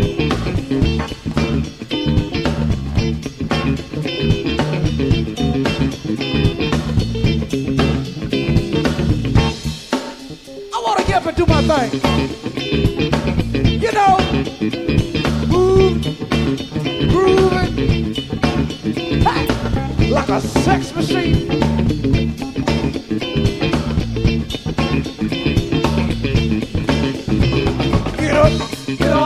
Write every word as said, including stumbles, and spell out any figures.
Do my thing. You know, move, grooving, hey, like a sex machine. Get up, get up.